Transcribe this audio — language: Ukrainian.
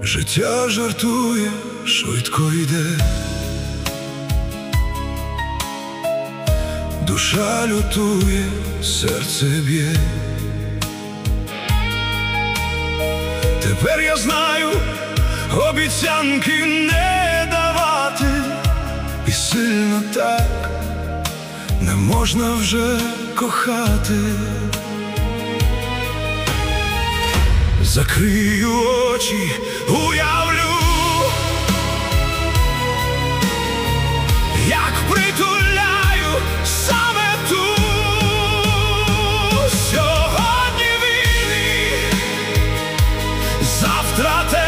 Життя жартує, швидко йде, душа лютує, серце б'є. Тепер я знаю, обіцянки не давати, і сильно так не можна вже кохати. Закрию очі, уявлю, як притуляю саме тут. Сьогодні вільний, завтра те.